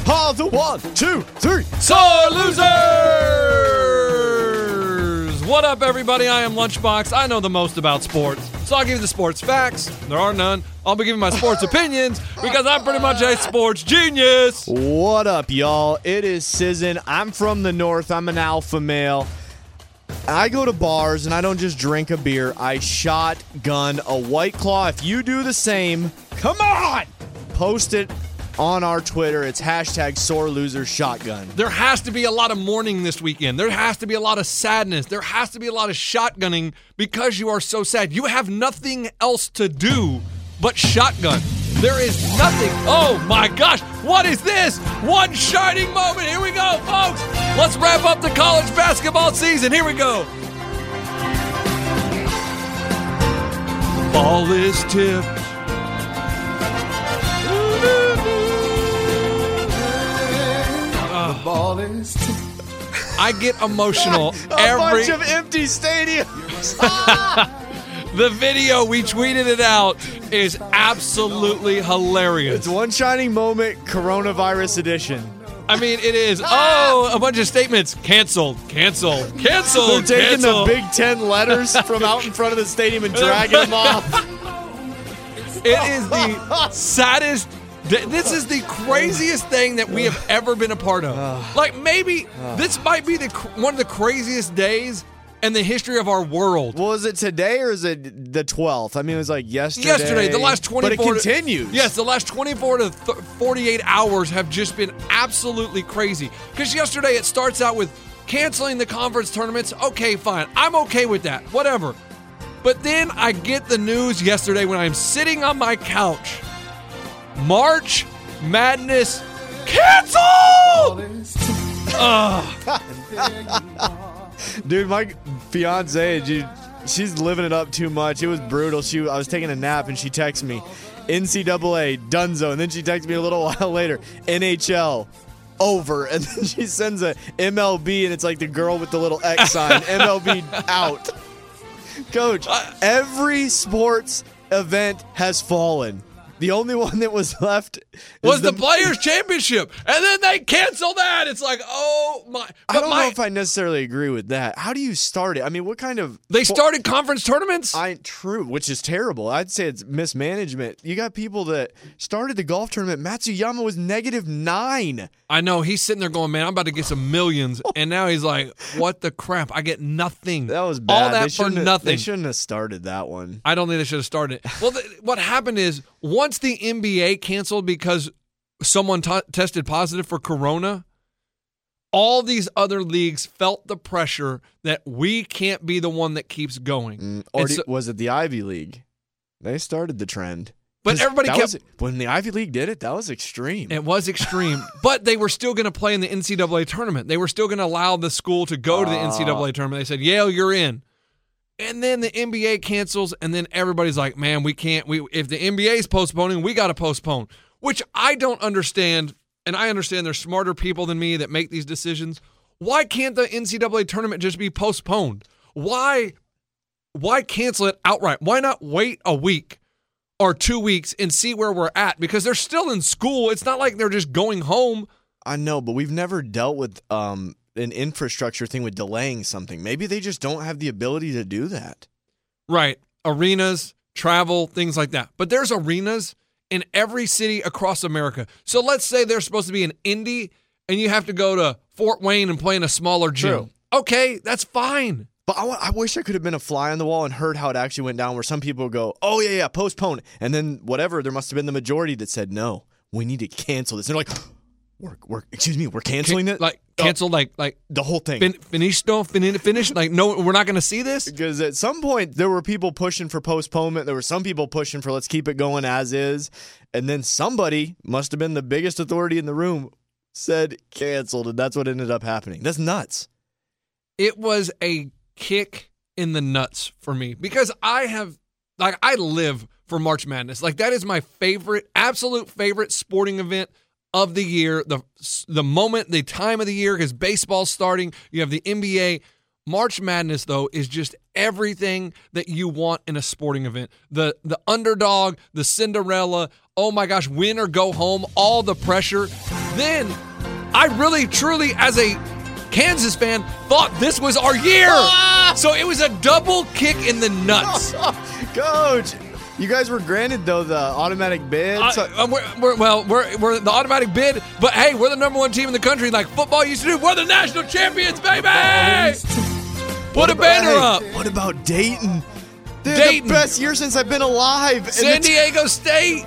All the 1, 2, 3. Sore losers! What up, everybody? I am Lunchbox. I know the most about sports, so I'll give you the sports facts. There are none. I'll be giving my sports opinions because I'm pretty much a sports genius. What up, y'all? It is Sizzin. I'm from the north. I'm an alpha male. I go to bars and I don't just drink a beer. I shotgun a White Claw. If you do the same, come on! Post it on our Twitter. It's hashtag sore loser shotgun. There has to be a lot of mourning this weekend. There has to be a lot of sadness. There has to be a lot of shotgunning because you are so sad. You have nothing else to do but shotgun. There is nothing. Oh my gosh, what is this? One shining moment. Here we go, folks. Let's wrap up the college basketball season. Here we go. Ball is tipped. The ball is tipped. I get emotional Bunch of empty stadiums. The video, we tweeted it out, is absolutely hilarious. It's one shining moment, coronavirus edition. I mean, it is. Oh, a bunch of statements. Canceled. They're taking Canceled. the Big Ten letters from out in front of the stadium and dragging them off. It is the saddest. This is the craziest thing that we have ever been a part of. Like, maybe this might be one of the craziest days in the history of our world. Well, is it today or is it the 12th? I mean, it was like yesterday. Yesterday, the last 24. But it continues. Yes, the last 24 to 48 hours have just been absolutely crazy. Because yesterday it starts out with canceling the conference tournaments. Okay, fine. I'm okay with that. Whatever. But then I get the news yesterday when I'm sitting on my couch. March Madness canceled! Dude, my fiance, she's living it up too much. It was brutal. I was taking a nap and she texted me, NCAA, Dunzo. And then she texted me a little while later, NHL, over. And then she sends a MLB and it's like the girl with the little X sign, MLB out. Coach, every sports event has fallen. The only one that was left was the Players' Championship. And then they canceled that. It's like, oh my. I don't know if I necessarily agree with that. How do you start it? I mean, what kind of... They started conference tournaments? True, which is terrible. I'd say it's mismanagement. You got people that started the golf tournament. Matsuyama was -9. I know. He's sitting there going, man, I'm about to get some millions. And now he's like, what the crap? I get nothing. That was bad. All that for nothing. They shouldn't have started that one. I don't think they should have started. Well, what happened is once the NBA canceled because someone tested positive for corona, all these other leagues felt the pressure that we can't be the one that keeps going. Was it the Ivy League? They started the trend. But everybody when the Ivy League did it, that was extreme. It was extreme. But they were still going to play in the NCAA tournament. They were still going to allow the school to go to the NCAA tournament. They said, Yale, you're in. And then the NBA cancels, and then everybody's like, man, we can't. If the NBA is postponing, we got to postpone, which I don't understand. And I understand there's smarter people than me that make these decisions. Why can't the NCAA tournament just be postponed? Why cancel it outright? Why not wait a week or 2 weeks and see where we're at? Because they're still in school. It's not like they're just going home. I know, but we've never dealt with an infrastructure thing with delaying something. Maybe they just don't have the ability to do that. Right. Arenas, travel, things like that. But there's arenas in every city across America. So let's say there's supposed to be an Indy and you have to go to Fort Wayne and play in a smaller gym. True. Okay, that's fine. But I wish I could have been a fly on the wall and heard how it actually went down, where some people go, oh, yeah, postpone. And then whatever, there must have been the majority that said, no, we need to cancel this. And they're like, we're canceling it? Like, cancel, like the whole thing. Finish? Like, no, we're not going to see this? Because at some point, there were people pushing for postponement. There were some people pushing for let's keep it going as is. And then somebody, must have been the biggest authority in the room, said canceled. And that's what ended up happening. That's nuts. It was a kick in the nuts for me because I live for March Madness. Like, that is my absolute favorite sporting event of the year. The moment, the time of the year, because baseball's starting. You have the NBA. March Madness, though, is just everything that you want in a sporting event. The underdog, the Cinderella, oh my gosh, win or go home, all the pressure. Then I really, truly, as a Kansas fan, thought this was our year. So it was a double kick in the nuts. Coach, you guys were granted, though, the automatic bid. We're the automatic bid, but hey, we're the number one team in the country like football used to do. We're the national champions, baby! Put a banner up. What about Dayton? They're Dayton. the best year since I've been alive. San Diego State.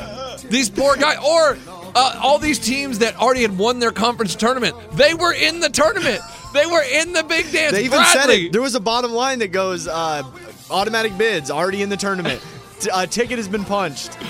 These poor guys. Or all these teams that already had won their conference tournament. They were in the tournament. They were in the big dance. They even Bradley. said it. There was a bottom line that goes, automatic bids, already in the tournament. Ticket has been punched.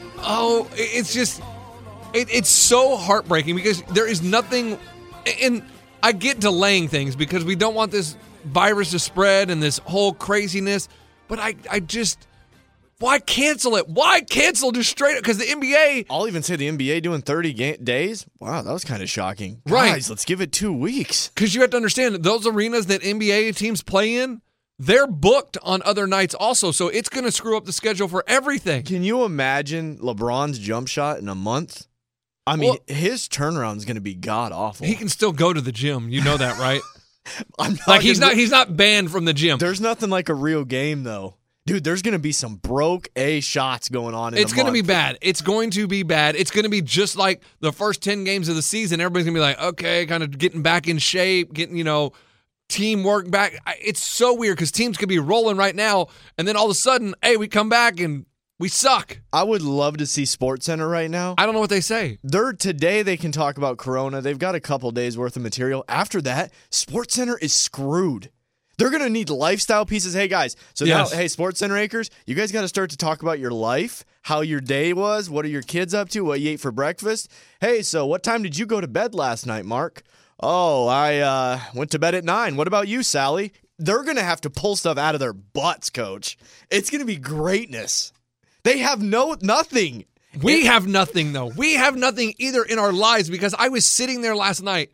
Oh, it's just, it's so heartbreaking because there is nothing, and I get delaying things because we don't want this virus to spread and this whole craziness, but I just, why cancel it? Why cancel just straight up? Because the NBA. I'll even say the NBA doing 30 days. Wow, that was kind of shocking. Right. Guys, let's give it 2 weeks. Because you have to understand, those arenas that NBA teams play in, they're booked on other nights also, so it's going to screw up the schedule for everything. Can you imagine LeBron's jump shot in a month? I mean, his turnaround's going to be god-awful. He can still go to the gym. You know that, right? I'm not like, he's not banned from the gym. There's nothing like a real game, though. Dude, there's going to be some broke A shots going on in It's going to be bad. It's going to be bad. It's going to be just like the first 10 games of the season. Everybody's going to be like, okay, kind of getting back in shape, getting, teamwork back. It's so weird because teams could be rolling right now, and then all of a sudden, hey, we come back and we suck. I would love to see SportsCenter right now. I don't know what they say. Today they can talk about Corona. They've got a couple days worth of material. After that, SportsCenter is screwed. They're going to need lifestyle pieces. Hey, guys. So now, hey, SportsCenter Acres, you guys got to start to talk about your life, how your day was, what are your kids up to, what you ate for breakfast. Hey, so what time did you go to bed last night, Mark? Oh, I went to bed at 9. What about you, Sally? They're going to have to pull stuff out of their butts, Coach. It's going to be greatness. They have nothing. We have nothing, though. We have nothing either in our lives because I was sitting there last night,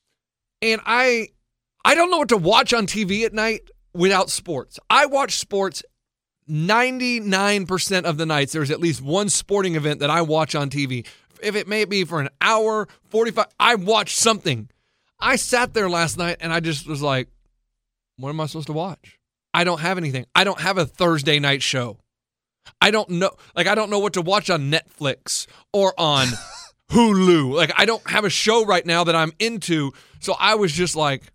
and I don't know what to watch on TV at night without sports. I watch sports 99% of the nights. There's at least one sporting event that I watch on TV. If it may be for an hour, 45, I watch something. I sat there last night and I just was like, what am I supposed to watch? I don't have anything. I don't have a Thursday night show. I don't know what to watch on Netflix or on Hulu. Like, I don't have a show right now that I'm into. So I was just like,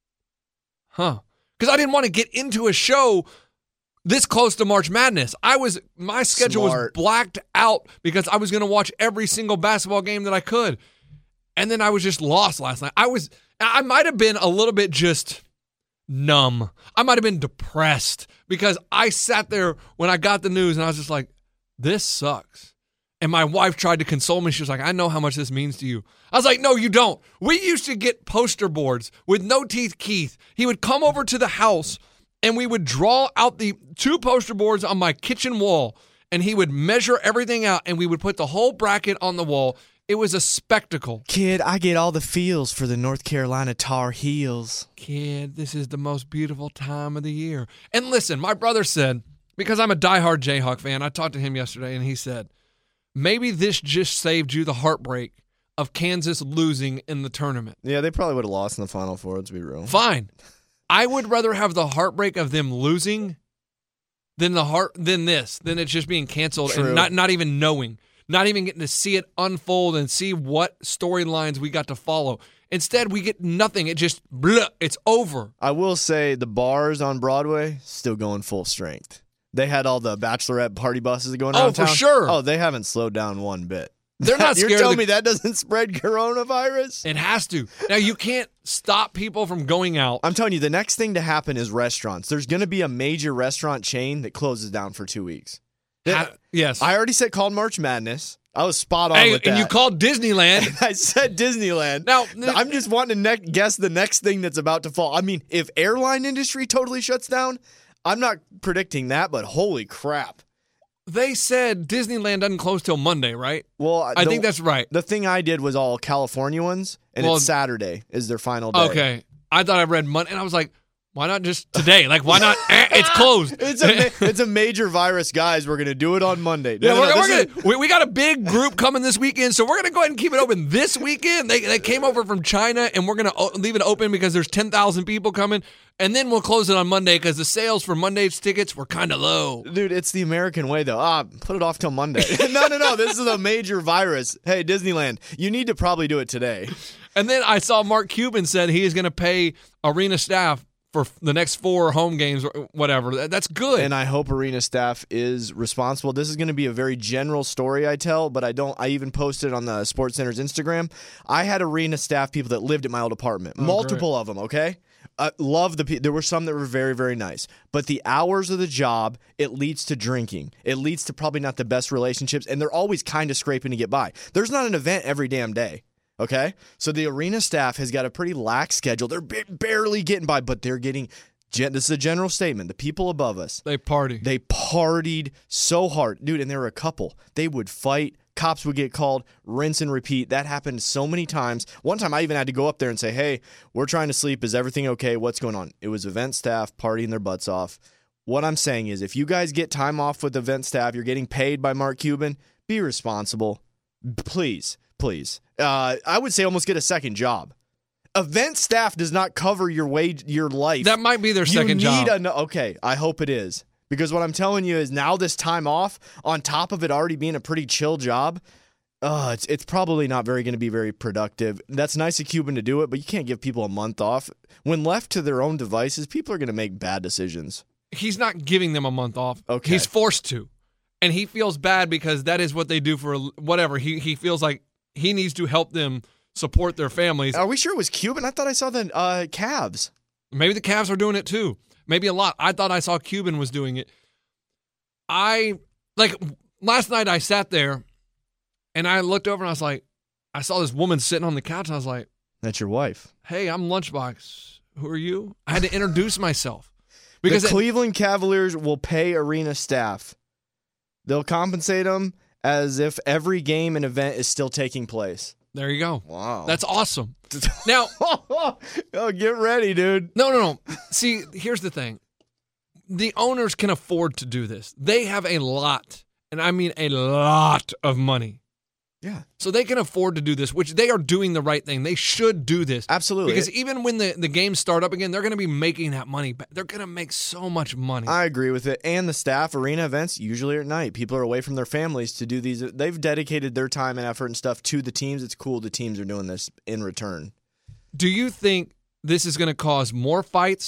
because I didn't want to get into a show this close to March Madness. My schedule was blacked out because I was going to watch every single basketball game that I could. And then I was just lost last night. I might have been a little bit just numb. I might have been depressed because I sat there when I got the news and I was just like, this sucks. And my wife tried to console me. She was like, I know how much this means to you. I was like, no, you don't. We used to get poster boards with No Teeth Keith. He would come over to the house and we would draw out the 2 poster boards on my kitchen wall and he would measure everything out and we would put the whole bracket on the wall. It was a spectacle. Kid, I get all the feels for the North Carolina Tar Heels. Kid, this is the most beautiful time of the year. And listen, my brother said, because I'm a diehard Jayhawk fan, I talked to him yesterday and he said, maybe this just saved you the heartbreak of Kansas losing in the tournament. Yeah, they probably would have lost in the Final Four, let's be real. Fine. I would rather have the heartbreak of them losing than it's just being canceled. True. And not even knowing. Not even getting to see it unfold and see what storylines we got to follow. Instead, we get nothing. It just, it's over. I will say the bars on Broadway still going full strength. They had all the bachelorette party buses going around town. Oh, for sure. Oh, they haven't slowed down one bit. They're not scared. You're telling me that doesn't spread coronavirus? It has to. Now, you can't stop people from going out. I'm telling you, the next thing to happen is restaurants. There's going to be a major restaurant chain that closes down for 2 weeks. Yes. I already said called March Madness. I was spot on with that. And you called Disneyland. I said Disneyland. Now, I'm just wanting to guess the next thing that's about to fall. I mean, if airline industry totally shuts down, I'm not predicting that, but holy crap. They said Disneyland doesn't close till Monday, right? Well, I think that's right. The thing I did was all California ones, and it's Saturday is their final day. Okay. I thought I read Monday, and I was like, Why not just today? Like, why not? It's closed. It's a major virus, guys. We're gonna do it on Monday. We got a big group coming this weekend, so we're gonna go ahead and keep it open this weekend. They came over from China, and we're gonna leave it open because there's 10,000 people coming, and then we'll close it on Monday because the sales for Monday's tickets were kind of low. Dude, it's the American way, though. Put it off till Monday. No. This is a major virus. Hey, Disneyland, you need to probably do it today. And then I saw Mark Cuban said he is gonna pay arena staff for the next 4 home games or whatever. That's good. And I hope arena staff is responsible. This is going to be a very general story I tell, but I even posted on the Sports Center's Instagram. I had arena staff people that lived at my old apartment. Multiple of them, okay? Love the people. There were some that were very, very nice. But the hours of the job, it leads to drinking. It leads to probably not the best relationships, and they're always kind of scraping to get by. There's not an event every damn day. Okay? So the arena staff has got a pretty lax schedule. They're barely getting by, but they're getting – this is a general statement. The people above us. They party. They partied so hard. Dude, and they were a couple. They would fight. Cops would get called. Rinse and repeat. That happened so many times. One time I even had to go up there and say, hey, we're trying to sleep. Is everything okay? What's going on? It was event staff partying their butts off. What I'm saying is if you guys get time off with event staff, you're getting paid by Mark Cuban, be responsible. Please. I would say almost get a second job. Event staff does not cover your wage, your life. That might be their second job. Okay, I hope it is. Because what I'm telling you is now this time off, on top of it already being a pretty chill job, it's probably not going to be very productive. That's nice of Cuban to do it, but you can't give people a month off. When left to their own devices, people are going to make bad decisions. He's not giving them a month off. Okay. He's forced to. And he feels bad because that is what they do for whatever. He feels like he needs to help them support their families. Are we sure it was Cuban? I thought I saw the Cavs. Maybe the Cavs are doing it too. Maybe a lot. I thought I saw Cuban was doing it. Last night I sat there and I looked over and I was like, I saw this woman sitting on the couch and I was like, that's your wife. Hey, I'm Lunchbox. Who are you? I had to introduce myself. Because the Cleveland Cavaliers will pay arena staff. They'll compensate them as if every game and event is still taking place. There you go. Wow. That's awesome. Now, get ready, dude. No. See, here's the thing. The owners can afford to do this. They have a lot, and I mean a lot of money. Yeah. So they can afford to do this, which they are doing the right thing. They should do this. Absolutely. Because even when the games start up again, they're going to be making that money. They're going to make so much money. I agree with it. And the staff, arena events, usually are at night. People are away from their families to do these. They've dedicated their time and effort and stuff to the teams. It's cool the teams are doing this in return. Do you think this is going to cause more fights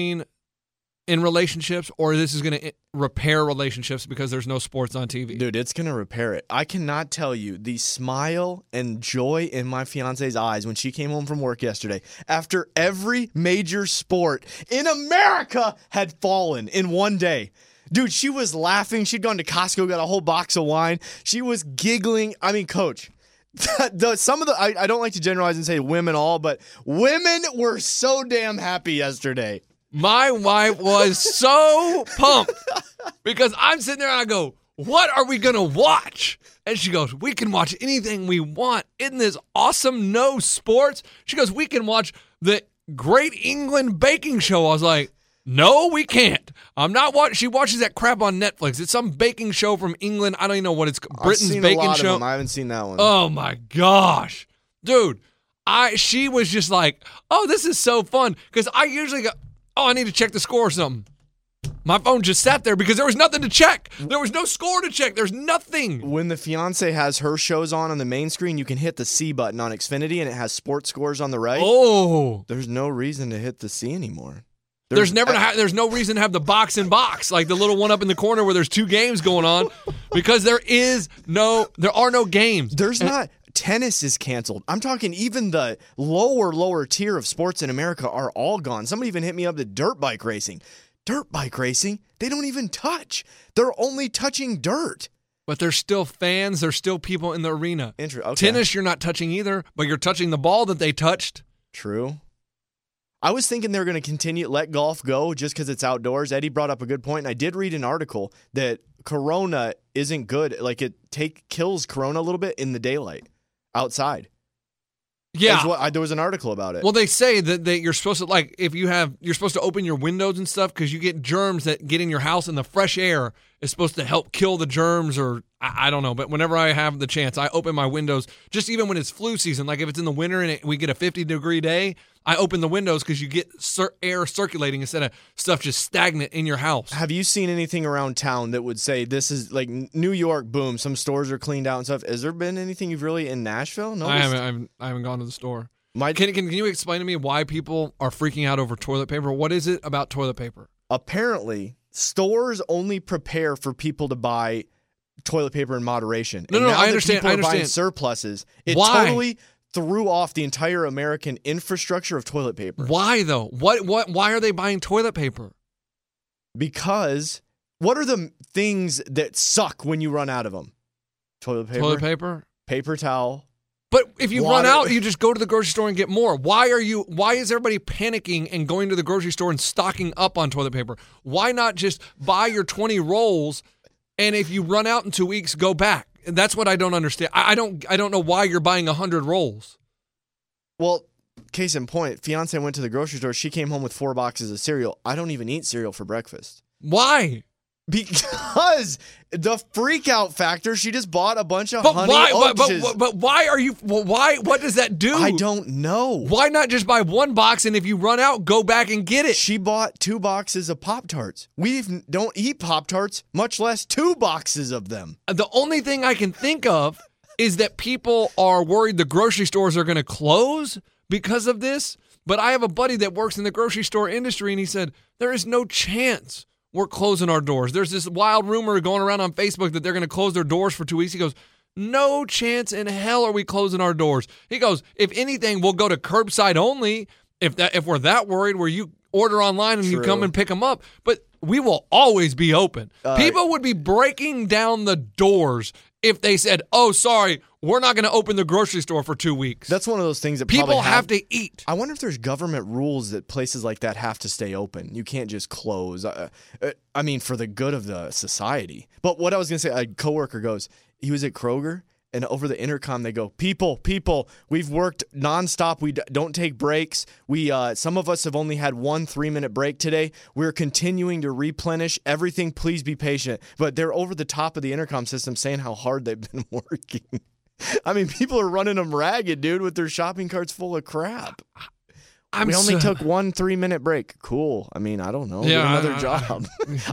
in relationships, or this is going to repair relationships because there's no sports on TV? Dude, it's going to repair it. I cannot tell you the smile and joy in my fiance's eyes when she came home from work yesterday after every major sport in America had fallen in one day. Dude, she was laughing. She'd gone to Costco, got a whole box of wine. She was giggling. I mean, Coach, I don't like to generalize and say women all, but women were so damn happy yesterday. My wife was so pumped because I'm sitting there and I go, what are we going to watch? And she goes, we can watch anything we want. Isn't this awesome? No sports. She goes, we can watch the Great England Baking Show. I was like, no, we can't. I'm not watching. She watches that crap on Netflix. It's some baking show from England. I don't even know what it's called. Britain's Baking Show. I haven't seen that one. Oh my gosh. Dude, she was just like, oh, this is so fun. Because I usually go, I need to check the score or something. My phone just sat there because there was nothing to check. There was no score to check. There's nothing. When the fiance has her shows on the main screen, you can hit the C button on Xfinity, and it has sports scores on the right. Oh. There's no reason to hit the C anymore. There's no reason to have the box in box, like the little one up in the corner where there's 2 games going on, because there are no games. There's not. Tennis is canceled. I'm talking even the lower tier of sports in America are all gone. Somebody even hit me up to dirt bike racing. Dirt bike racing, they don't even touch. They're only touching dirt. But there's still fans. There's still people in the arena. Okay. Tennis, you're not touching either, but you're touching the ball that they touched. True. I was thinking they were going to let golf go just because it's outdoors. Eddie brought up a good point, and I did read an article that Corona isn't good. Like, it kills Corona a little bit in the daylight. Outside. Yeah. There was an article about it. Well, they say that you're supposed to, like, you're supposed to open your windows and stuff because you get germs that get in your house, and the fresh air is supposed to help kill the germs, or I don't know. But whenever I have the chance, I open my windows, just even when it's flu season. Like if it's in the winter and we get a 50-degree day, I open the windows because you get air circulating instead of stuff just stagnant in your house. Have you seen anything around town that would say this is like New York? Boom, some stores are cleaned out and stuff. Has there been anything you've really in Nashville? No, I haven't gone to the store. Can you explain to me why people are freaking out over toilet paper? What is it about toilet paper? Apparently, stores only prepare for people to buy toilet paper in moderation. No, I understand. People are buying surpluses. It totally threw off the entire American infrastructure of toilet paper. Why though? Why are they buying toilet paper? Because what are the things that suck when you run out of them? Toilet paper, paper towel. But if you run out, you just go to the grocery store and get more. Why is everybody panicking and going to the grocery store and stocking up on toilet paper? Why not just buy your 20 rolls, and if you run out in 2 weeks, go back? And that's what I don't understand. I don't know why you're buying 100 rolls. Well, case in point, fiance went to the grocery store. She came home with 4 boxes of cereal. I don't even eat cereal for breakfast. Why? Because the freak out factor. She just bought a bunch of honey oats. But why are you? Why? What does that do? I don't know. Why not just buy 1 box, and if you run out, go back and get it? She bought 2 boxes of Pop-Tarts. We don't eat Pop-Tarts, much less 2 boxes of them. The only thing I can think of is that people are worried the grocery stores are going to close because of this. But I have a buddy that works in the grocery store industry, and he said there is no chance we're closing our doors. There's this wild rumor going around on Facebook that they're going to close their doors for 2 weeks. He goes, no chance in hell are we closing our doors. He goes, if anything, we'll go to curbside only if we're that worried, where you order online and you come and pick them up. But we will always be open. People would be breaking down the doors if they said, oh, sorry, we're not going to open the grocery store for 2 weeks. That's one of those things that people have to eat. I wonder if there's government rules that places like that have to stay open. You can't just close. I mean, for the good of the society. But what I was going to say, a coworker goes, he was at Kroger, and over the intercom they go, people, we've worked nonstop. We don't take breaks. Some of us have only had 1 3-minute break today. We're continuing to replenish everything. Please be patient. But they're over the top of the intercom system saying how hard they've been working. I mean, people are running them ragged, dude, with their shopping carts full of crap. We only took 1 3-minute break. Cool. I mean, I don't know. Yeah, get another job.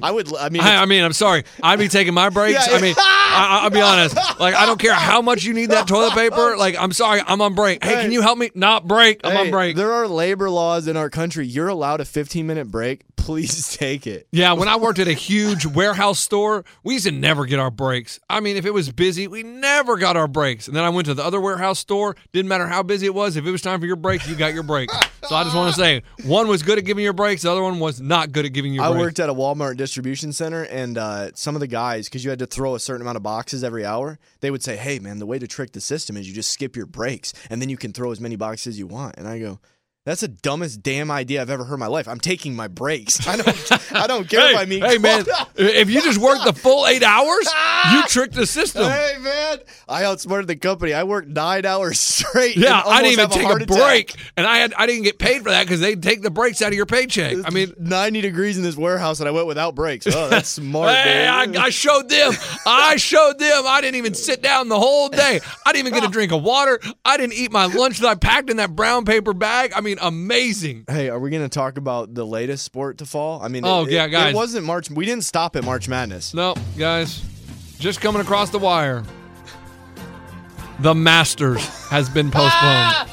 I'm sorry. I'd be taking my breaks. Yeah. I mean, I'll be honest. Like, I don't care how much you need that toilet paper. Like, I'm sorry. I'm on break. Hey, can you help me? Not break. I'm on break. There are labor laws in our country. You're allowed a 15-minute break. Please take it. Yeah, when I worked at a huge warehouse store, we used to never get our breaks. I mean, if it was busy, we never got our breaks. And then I went to the other warehouse store. Didn't matter how busy it was. If it was time for your break, you got your break. So I just want to say, one was good at giving your breaks. The other one was not good at giving you breaks. I worked at a Walmart distribution center, and some of the guys, because you had to throw a certain amount of boxes every hour, they would say, hey, man, the way to trick the system is you just skip your breaks, and then you can throw as many boxes as you want. And I go, that's the dumbest damn idea I've ever heard in my life. I'm taking my breaks. I don't care if I mean. Hey, man, if you just work the full 8 hours, you tricked the system. Hey, man, I outsmarted the company. I worked 9 hours straight. Yeah, I didn't even take a break, and I didn't get paid for that because they take the breaks out of your paycheck. I mean, 90 degrees in this warehouse, and I went without breaks. Oh, that's smart. Hey, I showed them. I didn't even sit down the whole day. I didn't even get a drink of water. I didn't eat my lunch that I packed in that brown paper bag. I mean, amazing. Hey, are we going to talk about the latest sport to fall? I mean, guys. It wasn't March. We didn't stop at March Madness. No, guys. Just coming across the wire. The Masters has been postponed.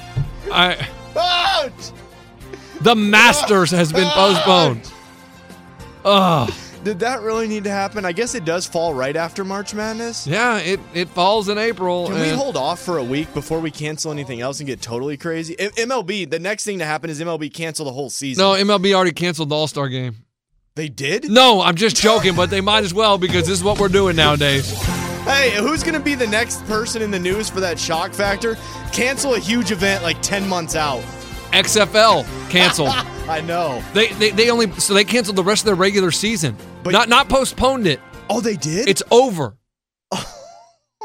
The Masters has been postponed. Ugh. Did that really need to happen? I guess it does fall right after March Madness. Yeah, it falls in April. Can we hold off for a week before we cancel anything else and get totally crazy? MLB, the next thing to happen is MLB cancel the whole season. No, MLB already canceled the All-Star game. They did? No, I'm just joking, but they might as well because this is what we're doing nowadays. Hey, who's going to be the next person in the news for that shock factor? Cancel a huge event like 10 months out. XFL canceled. I know. They canceled the rest of their regular season. But not postponed it. Oh, they did? It's over.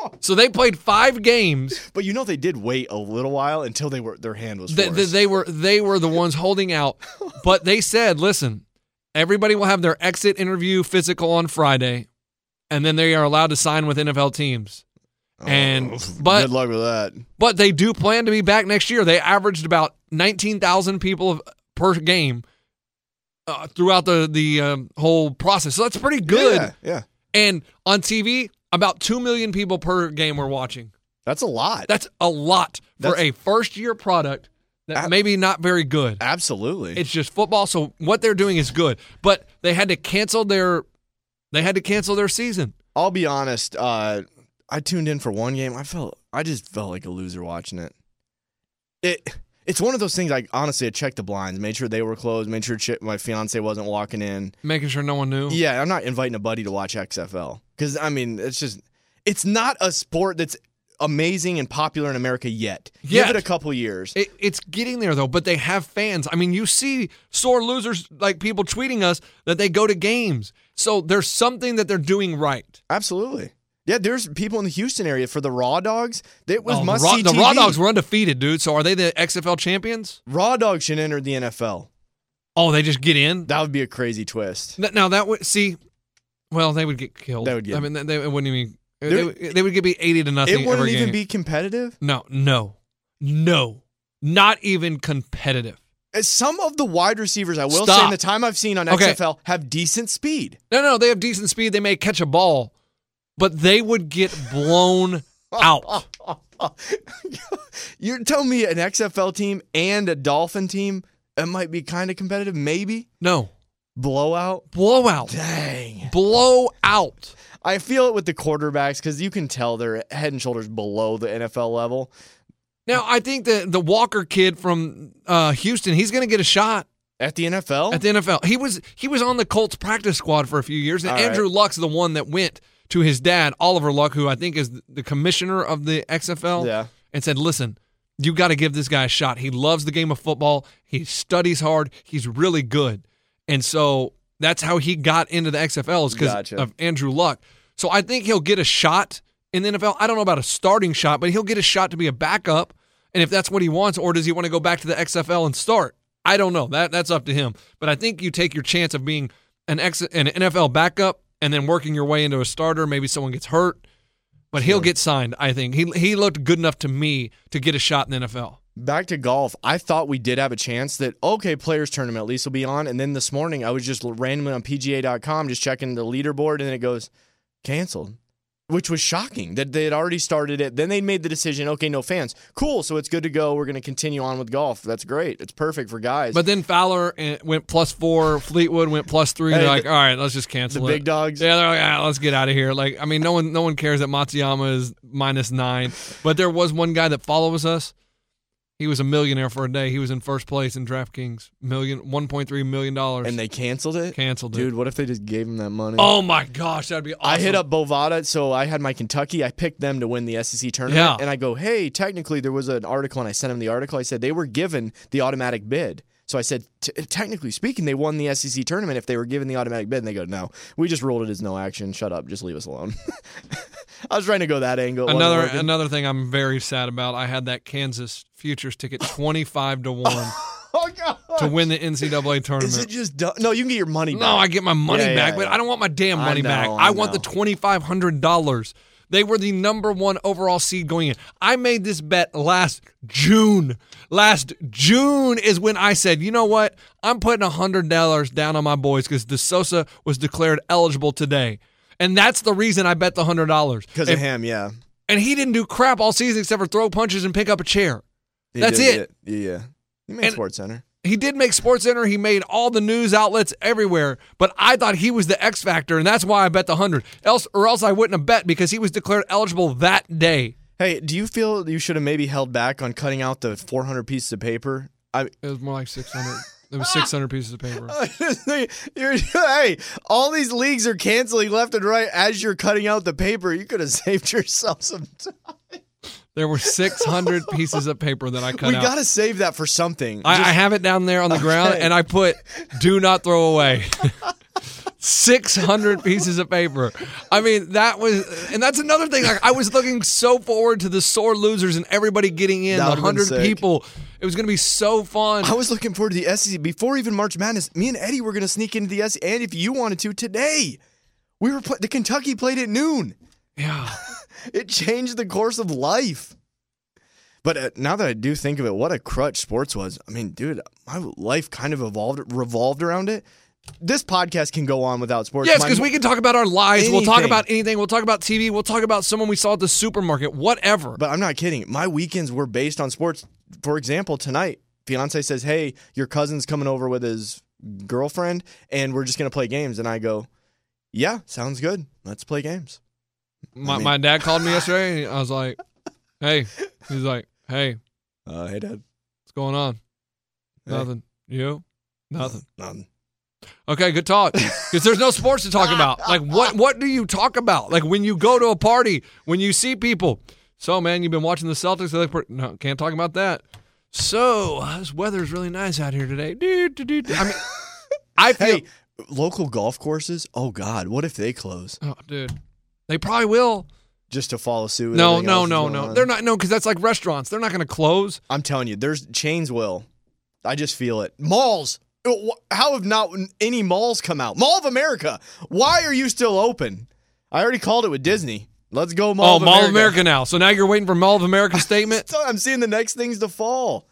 So they played 5 games. But they did wait a little while until their hand was forced. They were the ones holding out. But they said, listen, everybody will have their exit interview physical on Friday, and then they are allowed to sign with NFL teams. But good luck with that. But they do plan to be back next year. They averaged about 19,000 people per game throughout the whole process. So that's pretty good. Yeah. And on TV, about 2 million people per game were watching. That's a lot. That's a lot for a first-year product that maybe not very good. Absolutely. It's just football, so what they're doing is good. But they had to cancel their season. I'll be honest. I tuned in for one game. I just felt like a loser watching it. It's one of those things. I checked the blinds, made sure they were closed, made sure my fiance wasn't walking in, making sure no one knew. Yeah, I'm not inviting a buddy to watch XFL because it's not a sport that's amazing and popular in America yet. Give it a couple years. It's getting there though, but they have fans. I mean, you see sore losers like people tweeting us that they go to games, so there's something that they're doing right. Absolutely. Yeah, there's people in the Houston area for the Raw Dogs. It was must-see The TV. Raw Dogs were undefeated, dude. So are they the XFL champions? Raw Dogs should enter the NFL. Oh, they just get in? That would be a crazy twist. Now, that would, well, they would get killed. They would get. I mean, they wouldn't even, they would be 80-0. It wouldn't even be competitive? No. Not even competitive. Some of the wide receivers, I will say, in the time I've seen on XFL, have decent speed. No, they have decent speed. They may catch a ball. But they would get blown out. You're telling me an XFL team and a Dolphin team, it might be kind of competitive? Maybe? No. Blowout? Dang. Blowout. I feel it with the quarterbacks because you can tell they're head and shoulders below the NFL level. Now, I think that the Walker kid from Houston, he's going to get a shot. At the NFL? At the NFL. He was on the Colts practice squad for a few years, and Andrew Luck's the one that went to his dad, Oliver Luck, who I think is the commissioner of the XFL, and said, listen, you got to give this guy a shot. He loves the game of football. He studies hard. He's really good. And so that's how he got into the XFL is because of Andrew Luck. So I think he'll get a shot in the NFL. I don't know about a starting shot, but he'll get a shot to be a backup. And if that's what he wants, or does he want to go back to the XFL and start? I don't know. That's up to him. But I think you take your chance of being an NFL backup and then working your way into a starter. Maybe someone gets hurt, but he'll get signed, I think. He looked good enough to me to get a shot in the NFL. Back to golf, I thought we did have a chance that, Players Tournament at least will be on. And then this morning, I was just randomly on PGA.com just checking the leaderboard, and it goes, canceled. Which was shocking that they had already started it. Then they made the decision, okay, no fans. Cool, so it's good to go. We're going to continue on with golf. That's great. It's perfect for guys. But then Fowler went +4. Fleetwood went +3. They're like, all right, let's just cancel it. The big dogs? Yeah, they're like, let's get out of here. Like, I mean, no one cares that Matsuyama is -9. But there was one guy that follows us. He was a millionaire for a day. He was in first place in DraftKings. $1.3 million. And they canceled it? Canceled it. Dude, what if they just gave him that money? Oh, my gosh. That'd be awesome. I hit up Bovada, so I had my Kentucky. I picked them to win the SEC tournament. Yeah. And I go, hey, technically there was an article, and I sent him the article. I said they were given the automatic bid. So I said, technically speaking, they won the SEC tournament if they were given the automatic bid. And they go, no, we just ruled it as no action. Shut up. Just leave us alone. I was trying to go that angle. Another thing I'm very sad about, I had that Kansas futures ticket 25-1 to win the NCAA tournament. Is it just done? No, you can get your money back. No, I get my money back, but I don't want my damn money back. I want the $2,500. They were the number 1 overall seed going in. I made this bet last June. Last June is when I said, you know what? I'm putting $100 down on my boys because DeSosa was declared eligible today. And that's the reason I bet the $100. Because of him, yeah. And he didn't do crap all season except for throw punches and pick up a chair. That's it. Yeah. He made SportsCenter. He did make SportsCenter. He made all the news outlets everywhere. But I thought he was the X factor, and that's why I bet the 100. Else I wouldn't have bet because he was declared eligible that day. Hey, do you feel you should have maybe held back on cutting out the 400 pieces of paper? It was more like 600. It was 600 pieces of paper. Hey, all these leagues are canceling left and right as you're cutting out the paper. You could have saved yourself some time. There were 600 pieces of paper that I cut out. We got to save that for something. I have it down there on the ground, and I put, do not throw away. 600 pieces of paper. I mean, and that's another thing. Like, I was looking so forward to the sore losers and everybody getting in, the 100 people. It was going to be so fun. I was looking forward to the SEC before even March Madness. Me and Eddie were going to sneak into the SEC, and if you wanted to, today. The Kentucky played at noon. Yeah. It changed the course of life. But now that I do think of it, what a crutch sports was. I mean, dude, my life kind of revolved around it. This podcast can go on without sports. Yes, because we can talk about our lives. Anything. We'll talk about anything. We'll talk about TV. We'll talk about someone we saw at the supermarket, whatever. But I'm not kidding. My weekends were based on sports. For example, tonight, fiance says, hey, your cousin's coming over with his girlfriend, and we're just going to play games. And I go, yeah, sounds good. Let's play games. My dad called me yesterday, and I was like, hey. He's like, hey. Hey, Dad. What's going on? Hey. Nothing. You? Nothing. Nothing. Okay, good talk. Because there's no sports to talk about. Like, what do you talk about? Like, when you go to a party, when you see people. So, man, you've been watching the Celtics. No, can't talk about that. So, this weather's really nice out here today. I mean, I feel... Hey, local golf courses? Oh, God. What if they close? Oh, dude. They probably will. Just to follow suit with No. everything else that's going on? They're not. No, because that's like restaurants. They're not going to close. I'm telling you, there's chains will. I just feel it. Malls. How have not any malls come out? Mall of America. Why are you still open? I already called it with Disney. Let's go Mall of America. Mall of America now. So now you're waiting for Mall of America's statement? I'm seeing the next things to fall.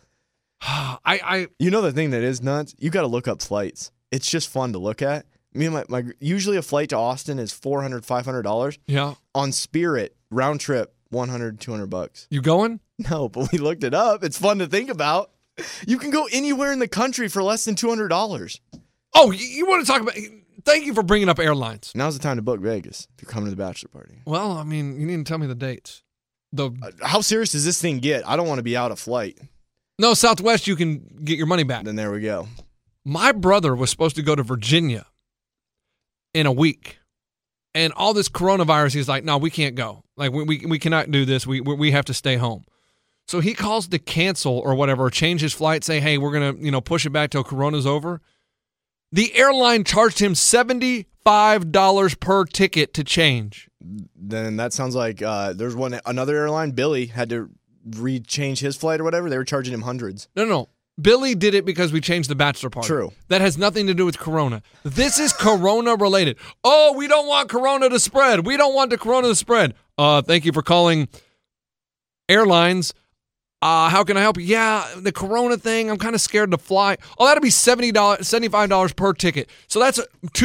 You know the thing that is nuts? You got to look up flights. It's just fun to look at. Me and my usually a flight to Austin is $400, $500. Yeah. On Spirit, round trip, $100, $200. You going? No, but we looked it up. It's fun to think about. You can go anywhere in the country for less than $200. Oh, you want to talk about... Thank you for bringing up airlines. Now's the time to book Vegas if you're coming to the bachelor party. Well, I mean, you need to tell me the dates. How serious does this thing get? I don't want to be out of flight. No, Southwest, you can get your money back. Then there we go. My brother was supposed to go to Virginia in a week. And all this coronavirus, he's like, no, we can't go. Like, we cannot do this. We have to stay home. So he calls to cancel or whatever, or change his flight, say, hey, we're going to, push it back till Corona's over. The airline charged him $75 per ticket to change. Then that sounds like there's another airline, Billy, had to rechange his flight or whatever. They were charging him hundreds. No. Billy did it because we changed the bachelor party. True. That has nothing to do with Corona. This is Corona related. Oh, we don't want Corona to spread. We don't want the Corona to spread. Thank you for calling airlines. How can I help you? Yeah, the Corona thing, I'm kind of scared to fly. Oh, that'll be $75 per ticket. So that's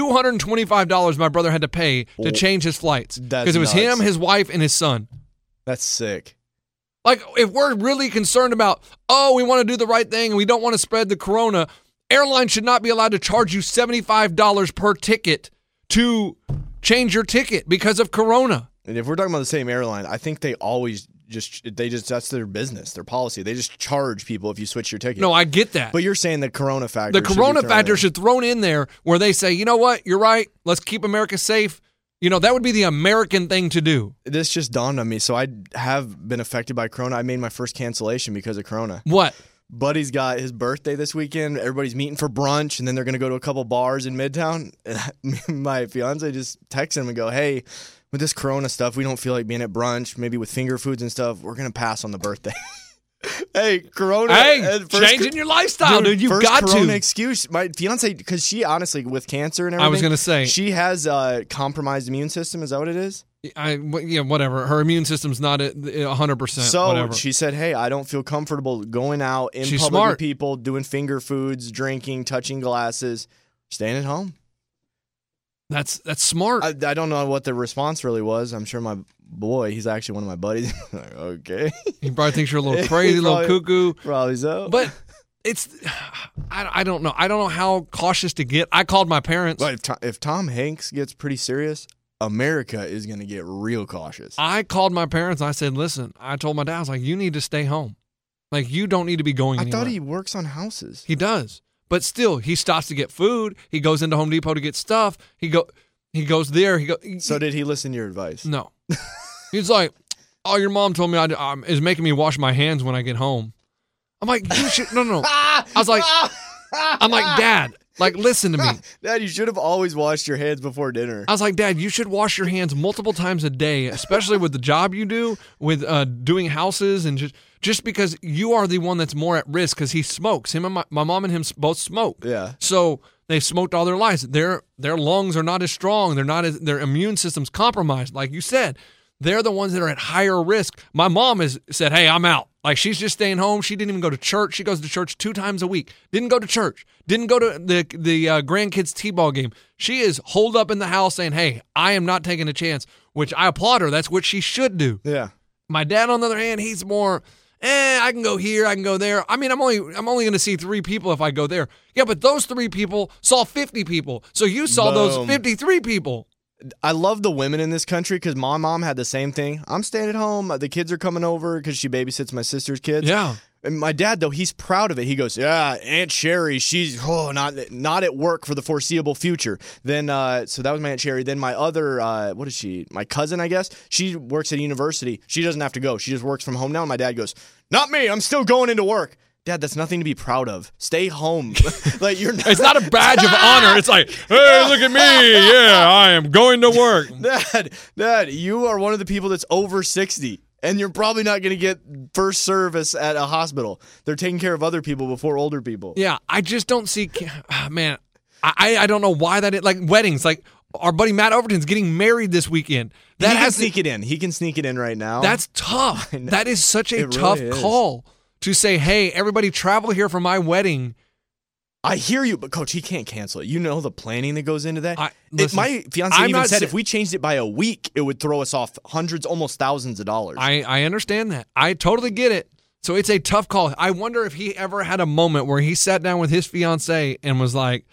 $225 my brother had to pay to change his flights. Because it was him, his wife, and his son. That's sick. Like, if we're really concerned about, we want to do the right thing and we don't want to spread the Corona, airlines should not be allowed to charge you $75 per ticket to change your ticket because of Corona. And if we're talking about the same airline, I think they always that's their business, their policy. They just charge people if you switch your ticket. No, I get that. But you're saying the Corona factor. The Corona factor should thrown in there where they say, you know what, you're right, let's keep America safe. That would be the American thing to do. This just dawned on me. So I have been affected by Corona. I made my first cancellation because of Corona. What? Buddy's got his birthday this weekend. Everybody's meeting for brunch, and then they're going to go to a couple bars in Midtown. And my fiance just texted him and go, hey, with this Corona stuff, we don't feel like being at brunch, maybe with finger foods and stuff. We're going to pass on the birthday. Hey, Corona. Hey, changing your lifestyle, dude. You've got to. Corona excuse. My fiance, because she honestly, with cancer and everything. I was going to say. She has a compromised immune system. Is that what it is? Whatever. Her immune system's not at 100%. So whatever. She said, hey, I don't feel comfortable going out in She's public smart. with people, doing finger foods, drinking, touching glasses, staying at home. That's smart. I don't know what the response really was. I'm sure my boy, he's actually one of my buddies. Like, okay. He probably thinks you're a little crazy, a little cuckoo. Probably so. But I don't know. I don't know how cautious to get. I called my parents. But if Tom Hanks gets pretty serious, America is going to get real cautious. I called my parents. I said, listen, I told my dad, I was like, you need to stay home. Like, you don't need to be going anywhere. I thought he works on houses. He does. But still, he stops to get food. He goes into Home Depot to get stuff. He goes there. So did he listen to your advice? No. He's like, oh, your mom told me is making me wash my hands when I get home. I'm like, you should. No. I was like, Dad, Like, listen to me. Dad, you should have always washed your hands before dinner. I was like, Dad, you should wash your hands multiple times a day, especially with the job you do, with doing houses, and just because you are the one that's more at risk because he smokes. Him and my mom and him both smoke. Yeah. So they've smoked all their lives. Their lungs are not as strong. Their immune system's compromised. Like you said, they're the ones that are at higher risk. My mom has said, hey, I'm out. Like, she's just staying home. She didn't even go to church. She goes to church 2 times a week. Didn't go to church. Didn't go to the grandkids' T-ball game. She is holed up in the house saying, hey, I am not taking a chance, which I applaud her. That's what she should do. Yeah. My dad, on the other hand, he's more, I can go here, I can go there. I mean, I'm only going to see 3 people if I go there. Yeah, but those 3 people saw 50 people. So you saw those 53 people. I love the women in this country because my mom had the same thing. I'm staying at home. The kids are coming over because she babysits my sister's kids. Yeah. And my dad, though, he's proud of it. He goes, yeah, Aunt Sherry, she's not at work for the foreseeable future. Then, so that was my Aunt Sherry. Then my other, what is she? My cousin, I guess. She works at a university. She doesn't have to go. She just works from home now. And my dad goes, not me. I'm still going into work. Dad, that's nothing to be proud of. Stay home. Like you're not. It's not a badge of honor. It's like, hey, look at me. Yeah, I am going to work. Dad, you are one of the people that's over 60, and you're probably not going to get first service at a hospital. They're taking care of other people before older people. Yeah, I just don't see. Man, I don't know why that is. Like weddings, like our buddy Matt Overton's getting married this weekend. He can sneak it in. He can sneak it in right now. That's tough. That is such a tough call. To say, hey, everybody travel here for my wedding. I hear you, but Coach, he can't cancel it. You know the planning that goes into that? Listen, my fiance even said if we changed it by a week, it would throw us off hundreds, almost thousands of dollars. I understand that. I totally get it. So it's a tough call. I wonder if he ever had a moment where he sat down with his fiance and was like,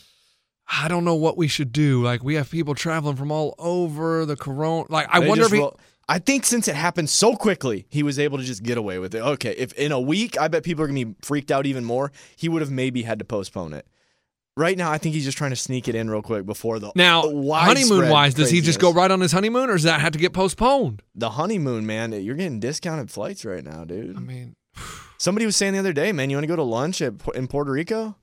I don't know what we should do. Like, we have people traveling from all over the corona. Like, I wonder if he... I think since it happened so quickly, he was able to just get away with it. Okay, if in a week, I bet people are going to be freaked out even more. He would have maybe had to postpone it. Right now, I think he's just trying to sneak it in real quick before the honeymoon-wise, does he just go right on his honeymoon, or does that have to get postponed? The honeymoon, man, you're getting discounted flights right now, dude. I mean... Somebody was saying the other day, man, you want to go to lunch in Puerto Rico?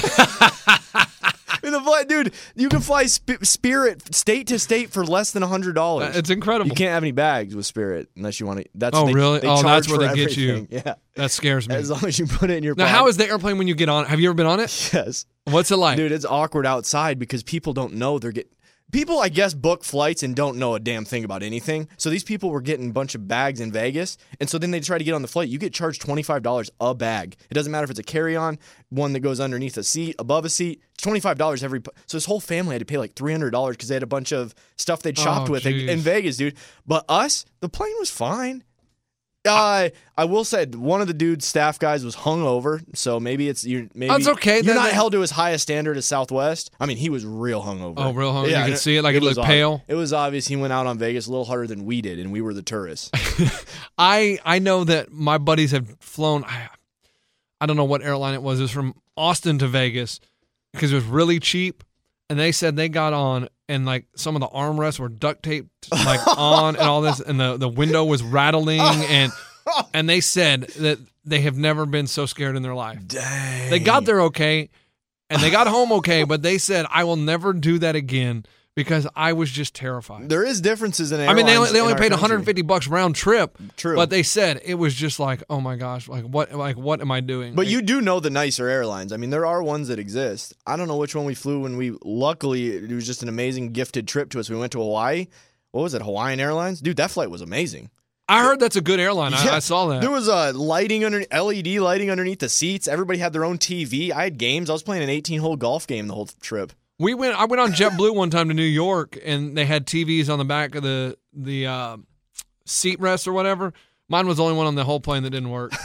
Dude, you can fly Spirit state to state for less than $100. It's incredible. You can't have any bags with Spirit unless you want to. Really? That's where they everything. Get you. Yeah, that scares me. As long as you put it in your. Now, how is the airplane when you get on it? Have you ever been on it? Yes. What's it like, dude? It's awkward outside because people don't know People, I guess, book flights and don't know a damn thing about anything. So these people were getting a bunch of bags in Vegas, and so then they try to get on the flight. You get charged $25 a bag. It doesn't matter if it's a carry-on, one that goes underneath a seat, above a seat. It's $25 every. So this whole family had to pay like $300 because they had a bunch of stuff they'd shopped with in Vegas, dude. But us, the plane was fine. I will say one of the dude's staff guys was hungover, so maybe it's that's okay. You're not held to as high a standard as Southwest. I mean, he was real hungover. Oh, real hungover. Yeah, you could see it, like it looked pale. It was obvious he went out on Vegas a little harder than we did, and we were the tourists. I know that my buddies have flown. I don't know what airline it was. It was from Austin to Vegas because it was really cheap, and they said they got on. And like some of the armrests were duct taped like on and all this, and the window was rattling, and they said that they have never been so scared in their life. Dang. They got there okay, and they got home okay, but they said I will never do that again because I was just terrified. There is differences in airlines. I mean, they only paid $150 round trip. True, but they said it was just like, oh my gosh, what am I doing? But you do know the nicer airlines. I mean, there are ones that exist. I don't know which one we flew when luckily it was just an amazing gifted trip to us. We went to Hawaii. What was it? Hawaiian Airlines? Dude, that flight was amazing. I heard that's a good airline. Yeah. I saw that. There was LED lighting underneath the seats. Everybody had their own TV. I had games. I was playing an 18-hole golf game the whole trip. I went on JetBlue one time to New York, and they had TVs on the back of the seat rest or whatever. Mine was the only one on the whole plane that didn't work.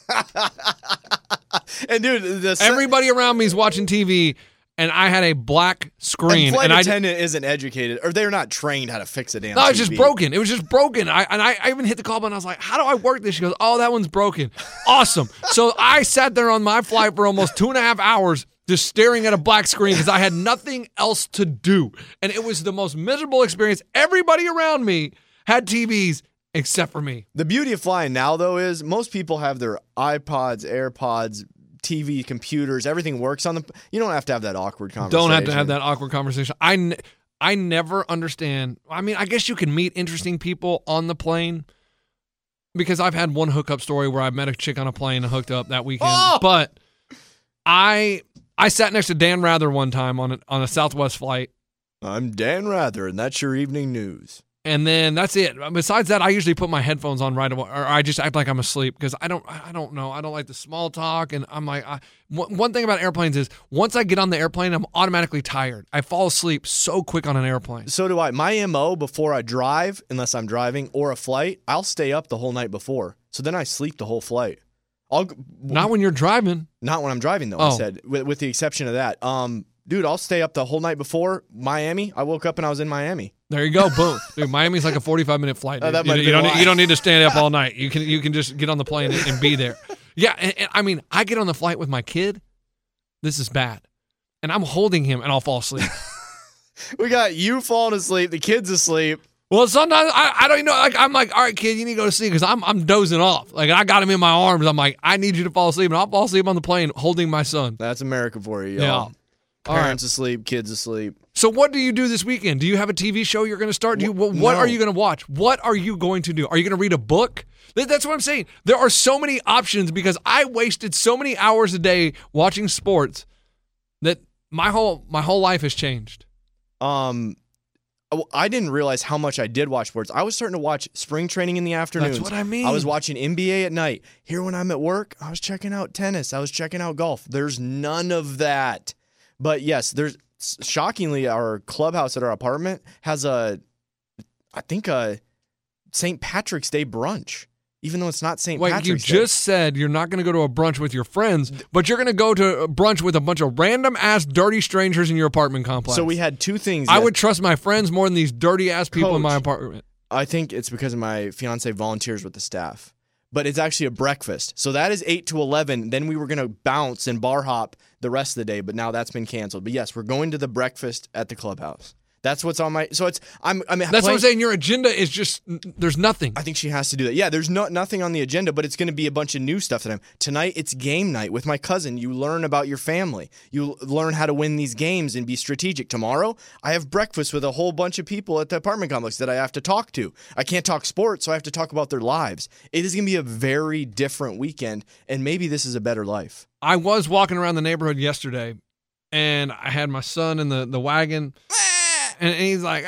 And dude, everybody around me is watching TV, and I had a black screen. And flight attendant isn't educated, or they're not trained how to fix a damn TV. No, it's just broken. It was just broken. I even hit the call button. I was like, how do I work this? She goes, oh, that one's broken. Awesome. So I sat there on my flight for almost 2.5 hours just staring at a black screen because I had nothing else to do. And it was the most miserable experience. Everybody around me had TVs except for me. The beauty of flying now, though, is most people have their iPods, AirPods, TV, computers, everything works on the. You don't have to have that awkward conversation. Don't have to have that awkward conversation. I never understand. I mean, I guess you can meet interesting people on the plane because I've had one hookup story where I met a chick on a plane and hooked up that weekend. Oh! But I sat next to Dan Rather one time on a Southwest flight. I'm Dan Rather, and that's your evening news. And then that's it. Besides that, I usually put my headphones on right away, or I just act like I'm asleep because I don't know. I don't like the small talk, and I'm like, one thing about airplanes is once I get on the airplane, I'm automatically tired. I fall asleep so quick on an airplane. So do I. My MO before I drive, unless I'm driving or a flight, I'll stay up the whole night before. So then I sleep the whole flight. Not when you're driving. Not when I'm driving though. I said with the exception of that. Dude, I'll stay up the whole night before Miami. I woke up and I was in Miami. There you go, boom. Dude, Miami's like a 45-minute flight. That you don't need to stand up all night. You can just get on the plane and be there. Yeah, and I mean, I get on the flight with my kid. This is bad. And I'm holding him and I'll fall asleep. We got you falling asleep, the kid's asleep. Well, sometimes I don't know. Like I'm like, all right, kid, you need to go to sleep because I'm dozing off. Like I got him in my arms. I'm like, I need you to fall asleep, and I'll fall asleep on the plane holding my son. That's America for you, Yeah. y'all. Parents asleep, kids asleep. So what do you do this weekend? Do you have a TV show you're going to start? What are you going to watch? What are you going to do? Are you going to read a book? That's what I'm saying. There are so many options because I wasted so many hours a day watching sports that my whole life has changed. I didn't realize how much I did watch sports. I was starting to watch spring training in the afternoons. That's what I mean. I was watching NBA at night. Here when I'm at work, I was checking out tennis. I was checking out golf. There's none of that. But yes, there's shockingly our clubhouse at our apartment has I think a St. Patrick's Day brunch. Even though it's not St. Patrick's Day. Wait, you just said you're not going to go to a brunch with your friends, but you're going to go to a brunch with a bunch of random-ass dirty strangers in your apartment complex. So we had two things. I would trust my friends more than these dirty-ass people in my Coach, apartment. I think it's because my fiance volunteers with the staff. But it's actually a breakfast. So that is 8 to 11. Then we were going to bounce and bar hop the rest of the day, but now that's been canceled. But yes, we're going to the breakfast at the clubhouse. That's what's on my. So it's That's what I'm saying. Your agenda is just there's nothing. I think she has to do that. Yeah, there's nothing on the agenda, but it's going to be a bunch of new stuff tonight. It's game night with my cousin. You learn about your family. You learn how to win these games and be strategic. Tomorrow, I have breakfast with a whole bunch of people at the apartment complex that I have to talk to. I can't talk sports, so I have to talk about their lives. It is going to be a very different weekend, and maybe this is a better life. I was walking around the neighborhood yesterday, and I had my son in the wagon. And he's like,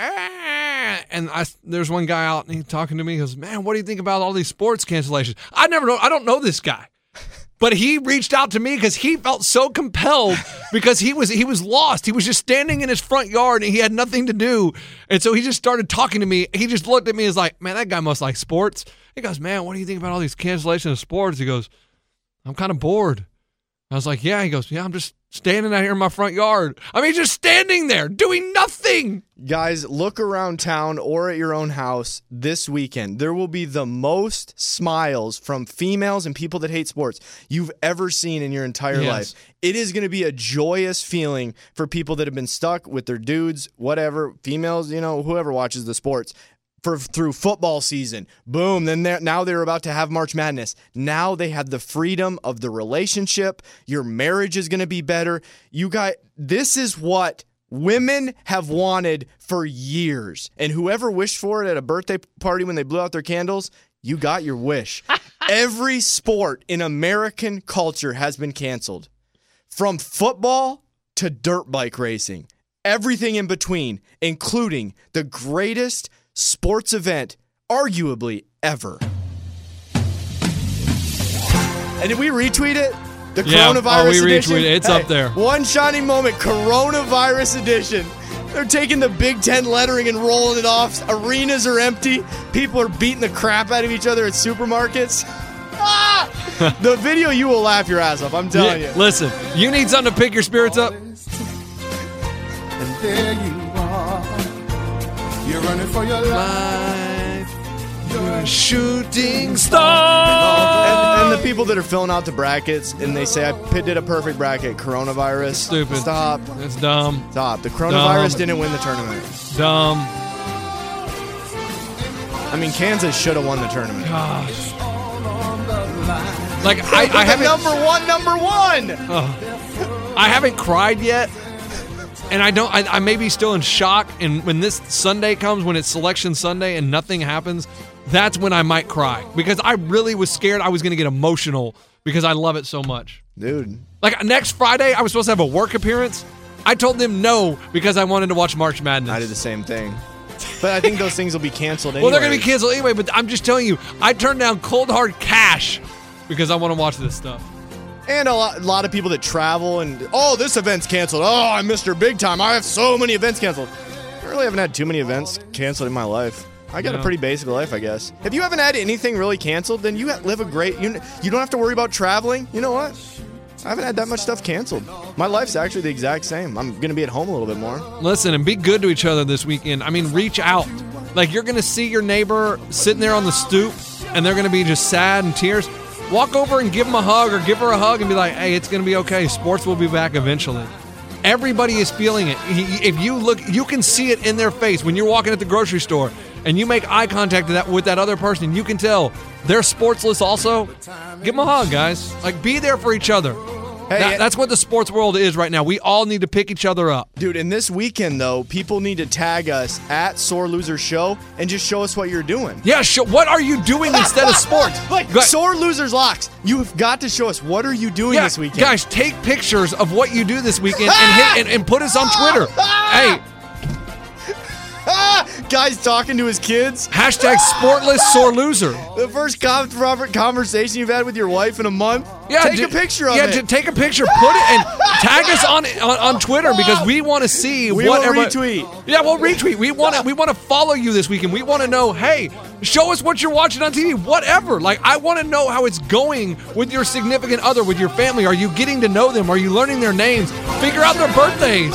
ah! And there's one guy out and he's talking to me. He goes, man, what do you think about all these sports cancellations? I don't know this guy. But he reached out to me because he felt so compelled because he was lost. He was just standing in his front yard and he had nothing to do. And so he just started talking to me. He just looked at me and was like, man, that guy must like sports. He goes, man, what do you think about all these cancellations of sports? He goes, I'm kind of bored. I was like, yeah. He goes, yeah, I'm just standing out here in my front yard. I mean, just standing there, doing nothing. Guys, look around town or at your own house this weekend. There will be the most smiles from females and people that hate sports you've ever seen in your entire life. It is going to be a joyous feeling for people that have been stuck with their dudes, whatever, females, whoever watches the sports. Through football season, boom, then now they're about to have March Madness. Now they have the freedom of the relationship. Your marriage is going to be better. You guys, this is what women have wanted for years. And whoever wished for it at a birthday party when they blew out their candles, you got your wish. Every sport in American culture has been canceled. From football to dirt bike racing. Everything in between, including the greatest sports event, arguably, ever. And did we retweet it? The coronavirus edition? We retweeted it. It's up there. One shining moment, coronavirus edition. They're taking the Big Ten lettering and rolling it off. Arenas are empty. People are beating the crap out of each other at supermarkets. The video, you will laugh your ass off, I'm telling you. Listen, you need something to pick your spirits up? And there you are. You're running for your life. You're a shooting star. And the people that are filling out the brackets and they say, I did a perfect bracket. Coronavirus. Stupid. Stop. It's dumb. Stop. The coronavirus didn't win the tournament. Dumb. I mean, Kansas should have won the tournament. Gosh. Like I haven't number one. I haven't cried yet, and I may be still in shock. And when this Sunday comes, when it's Selection Sunday and nothing happens, that's when I might cry because I really was scared I was going to get emotional because I love it so much. Dude. Like next Friday, I was supposed to have a work appearance. I told them no because I wanted to watch March Madness. I did the same thing. But I think those things will be canceled anyway. Well, they're going to be canceled anyway, but I'm just telling you, I turned down cold hard cash because I want to watch this stuff. And a lot of people that travel and, this event's canceled. Oh, I missed her big time. I have so many events canceled. I really haven't had too many events canceled in my life. I got a pretty basic life, I guess. If you haven't had anything really canceled, then you live a great... You don't have to worry about traveling. You know what? I haven't had that much stuff canceled. My life's actually the exact same. I'm going to be at home a little bit more. Listen, and be good to each other this weekend. I mean, reach out. Like, you're going to see your neighbor sitting there on the stoop, and they're going to be just sad and tears. Walk over and give them a hug or give her a hug and be like, hey, it's going to be okay. Sports will be back eventually. Everybody is feeling it. If you look, you can see it in their face when you're walking at the grocery store and you make eye contact with that other person. You can tell they're sportsless also. Give them a hug, guys. Like, be there for each other. Hey, that's what the sports world is right now. We all need to pick each other up. Dude, and this weekend, though, people need to tag us at Sore Loser Show and just show us what you're doing. Yeah, what are you doing instead of sports? Like, Sore Losers Locks, you have got to show us what are you doing this weekend. Guys, take pictures of what you do this weekend and put us on Twitter. Hey. Guys talking to his kids. Hashtag sportless sore loser. The first conversation you've had with your wife in a month. Yeah, take a picture of it. Yeah, take a picture, put it, and tag us on Twitter because we want to see we what will retweet. Yeah, we'll retweet. We want to follow you this weekend. We want to know, hey, show us what you're watching on TV, whatever. Like, I want to know how it's going with your significant other, with your family. Are you getting to know them? Are you learning their names? Figure out their birthdays.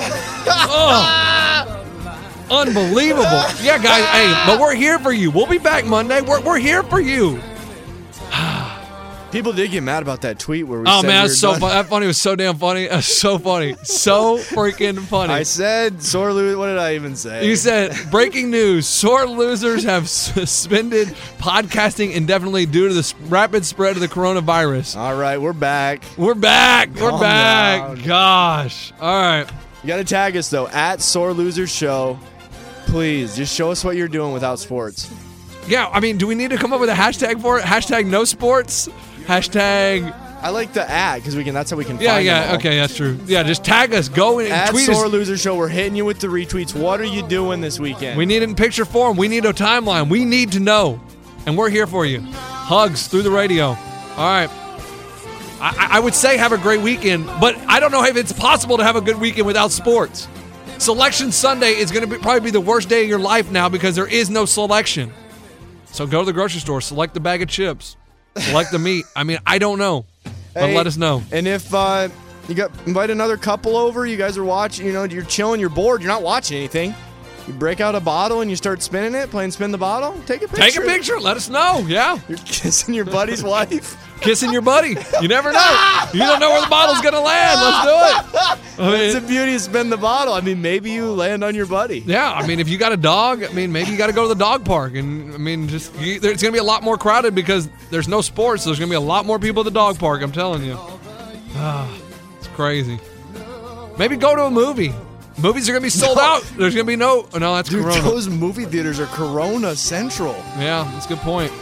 Unbelievable. Yeah, guys, hey, but we're here for you. We'll be back Monday. We're here for you. People did get mad about that tweet where we said man, that's so funny. That funny was so damn funny. That's so funny. So freaking funny. I said sore loser. What did I even say? You said, breaking news, sore losers have suspended podcasting indefinitely due to the rapid spread of the coronavirus. All right, we're back. We're back. We're back. Down. Gosh. All right. You got to tag us, though, at Sore Losers Show. Please, just show us what you're doing without sports. Yeah, I mean, do we need to come up with a hashtag for it? Hashtag no sports? Hashtag... I like the ad because that's how we can find them all. Yeah, okay, that's true. Yeah, just tag us. Go and tweet us. At Sore Loser Show, we're hitting you with the retweets. What are you doing this weekend? We need it in picture form. We need a timeline. We need to know. And we're here for you. Hugs through the radio. All right. I would say have a great weekend, but I don't know if it's possible to have a good weekend without sports. Selection Sunday is going to probably be the worst day of your life now because there is no selection. So go to the grocery store, select the bag of chips, select the meat. I mean, I don't know, but let us know. And if you invite another couple over, you guys are watching, you're chilling, you're bored, you're not watching anything. You break out a bottle and you start spinning it, playing spin the bottle. Take a picture. Take a picture. Let us know. Yeah. You're kissing your buddy's wife. Kissing your buddy. You never know. You don't know where the bottle's going to land. Let's do it. That's the beauty of spin the bottle. I mean, maybe you land on your buddy. Yeah. I mean, if you got a dog, I mean, maybe you got to go to the dog park. And, I mean, it's going to be a lot more crowded because there's no sports. So there's going to be a lot more people at the dog park. I'm telling you. It's crazy. Maybe go to a movie. Movies are going to be sold out. There's going to be no, that's Dude, Corona. Those movie theaters are Corona Central. Yeah, that's a good point.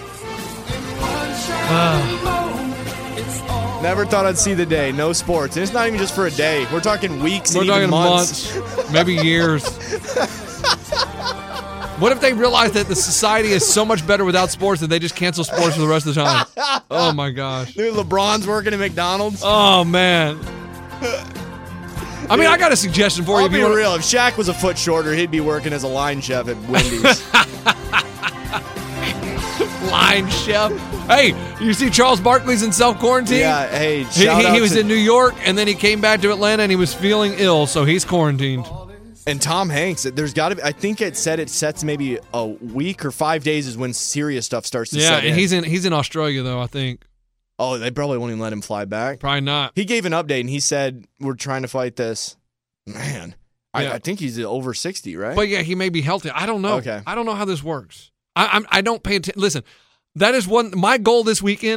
Never thought I'd see the day. No sports. And it's not even just for a day. We're talking weeks We're and talking even months. maybe years. What if they realize that the society is so much better without sports that they just cancel sports for the rest of the time? Oh, my gosh. Dude, LeBron's working at McDonald's. Oh, man. I mean, I got a suggestion for you. I'll be real. If Shaq was a foot shorter, he'd be working as a line chef at Wendy's. Line chef. Hey, you see Charles Barkley's in self-quarantine? Yeah, hey, he was in New York, and then he came back to Atlanta, and he was feeling ill, so he's quarantined. And Tom Hanks, there's got to be, I think it said it sets maybe a week or 5 days is when serious stuff starts to set in. Yeah, and he's in Australia, though, I think. Oh, they probably won't even let him fly back. Probably not. He gave an update, and he said, we're trying to fight this. Man, yeah. I think he's over 60, right? But, yeah, he may be healthy. I don't know. Okay. I don't know how this works. I don't pay attention. Listen, that is my goal this weekend